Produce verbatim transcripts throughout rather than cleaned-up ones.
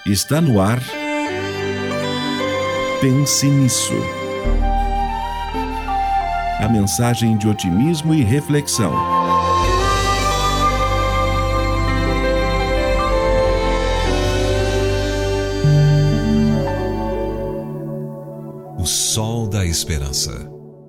Está no ar. Pense nisso. A mensagem de otimismo e reflexão. O sol da esperança.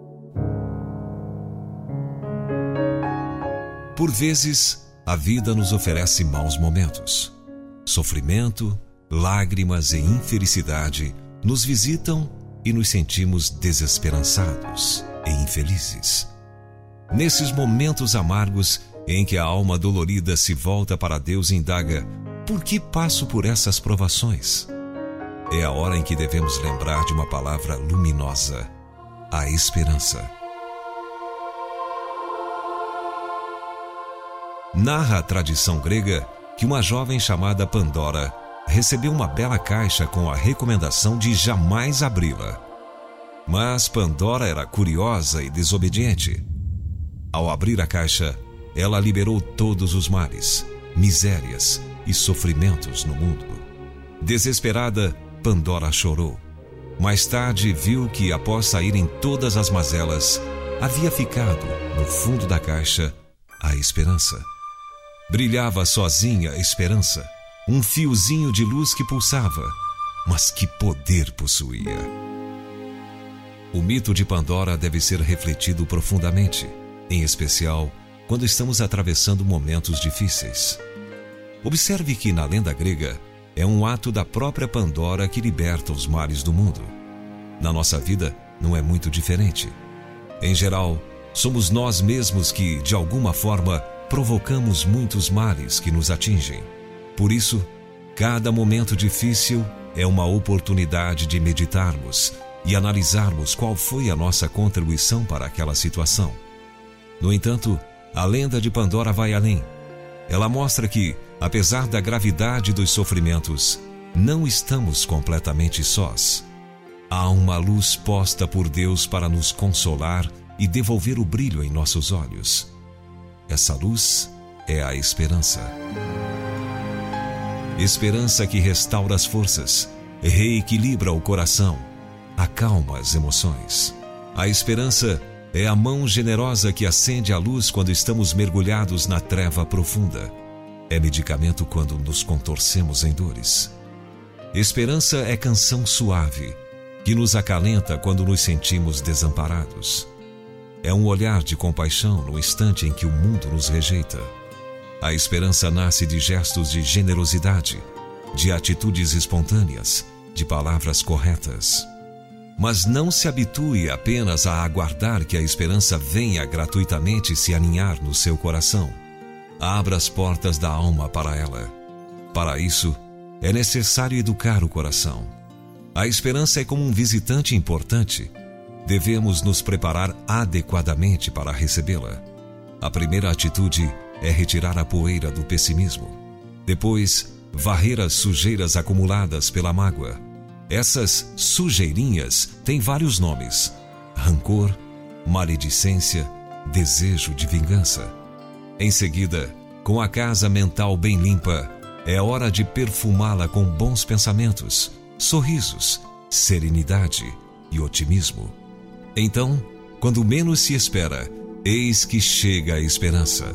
Por vezes, a vida nos oferece maus momentos. Sofrimento, lágrimas e infelicidade nos visitam e nos sentimos desesperançados e infelizes. Nesses momentos amargos em que a alma dolorida se volta para Deus e indaga: por que passo por essas provações? É a hora em que devemos lembrar de uma palavra luminosa: a esperança. Narra a tradição grega que uma jovem chamada Pandora recebeu uma bela caixa com a recomendação de jamais abri-la. Mas Pandora era curiosa e desobediente. Ao abrir a caixa, ela liberou todos os males, misérias e sofrimentos no mundo. Desesperada, Pandora chorou. Mais tarde viu que, após saírem todas as mazelas, havia ficado, no fundo da caixa, a esperança. Brilhava sozinha a esperança, um fiozinho de luz que pulsava, mas que poder possuía. O mito de Pandora deve ser refletido profundamente, em especial quando estamos atravessando momentos difíceis. Observe que na lenda grega é um ato da própria Pandora que liberta os males do mundo. Na nossa vida não é muito diferente. Em geral, somos nós mesmos que, de alguma forma, provocamos muitos males que nos atingem. Por isso, cada momento difícil é uma oportunidade de meditarmos e analisarmos qual foi a nossa contribuição para aquela situação. No entanto, a lenda de Pandora vai além. Ela mostra que, apesar da gravidade dos sofrimentos, não estamos completamente sós. Há uma luz posta por Deus para nos consolar e devolver o brilho em nossos olhos. Essa luz é a esperança. Esperança que restaura as forças, reequilibra o coração, acalma as emoções. A esperança é a mão generosa que acende a luz quando estamos mergulhados na treva profunda. É medicamento quando nos contorcemos em dores. Esperança é canção suave, que nos acalenta quando nos sentimos desamparados. É um olhar de compaixão no instante em que o mundo nos rejeita. A esperança nasce de gestos de generosidade, de atitudes espontâneas, de palavras corretas. Mas não se habitue apenas a aguardar que a esperança venha gratuitamente se aninhar no seu coração. Abra as portas da alma para ela. Para isso, é necessário educar o coração. A esperança é como um visitante importante. Devemos nos preparar adequadamente para recebê-la. A primeira atitude é retirar a poeira do pessimismo. Depois, varrer as sujeiras acumuladas pela mágoa. Essas sujeirinhas têm vários nomes: rancor, maledicência, desejo de vingança. Em seguida, com a casa mental bem limpa, é hora de perfumá-la com bons pensamentos, sorrisos, serenidade e otimismo. Então, quando menos se espera, eis que chega a esperança.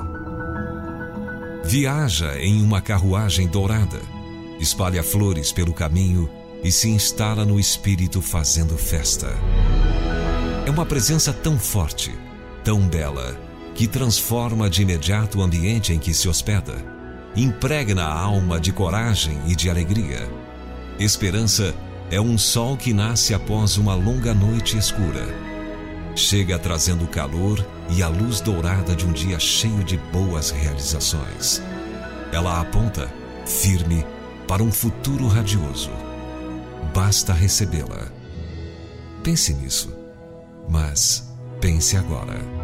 Viaja em uma carruagem dourada, espalha flores pelo caminho e se instala no espírito fazendo festa. É uma presença tão forte, tão bela, que transforma de imediato o ambiente em que se hospeda. Impregna a alma de coragem e de alegria. Esperança é um sol que nasce após uma longa noite escura. Chega trazendo o calor e a luz dourada de um dia cheio de boas realizações. Ela aponta, firme, para um futuro radioso. Basta recebê-la. Pense nisso, mas pense agora.